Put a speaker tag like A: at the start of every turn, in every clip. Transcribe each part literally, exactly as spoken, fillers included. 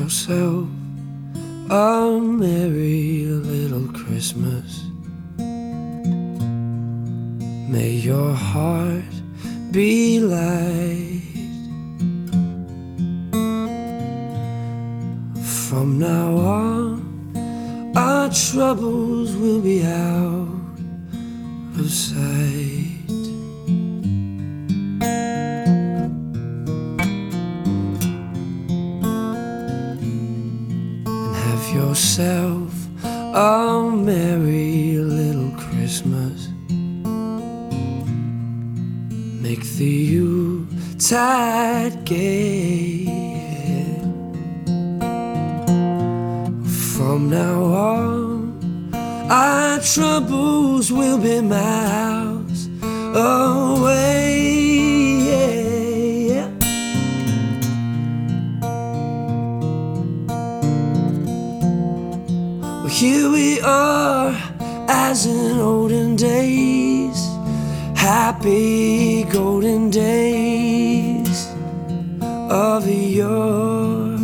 A: yourself a merry little Christmas. May your heart be light. From now on, our troubles will be out of sight. And have yourself a merry little Christmas. Make the Yuletide gay. From now on, our troubles will be miles away. Yeah. Well, here we are, as in olden days, happy golden days of yore.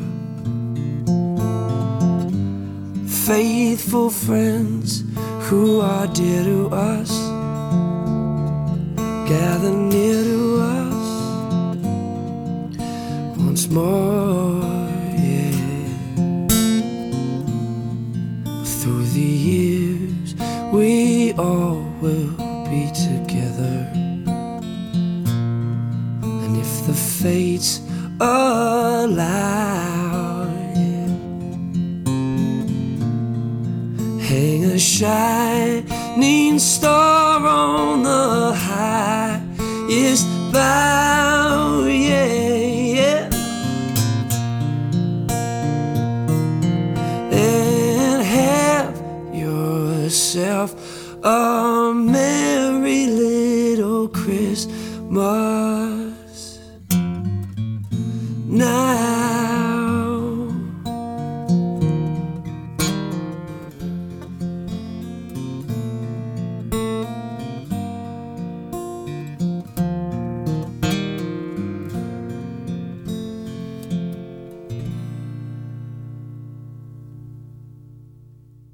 A: Faithful friends who are dear to us, gather near to us once more, yeah. Through the years we all will be together, and if the fates allow, hang a shining star on the highest bough, yeah, yeah. And have yourself a merry little Christmas now.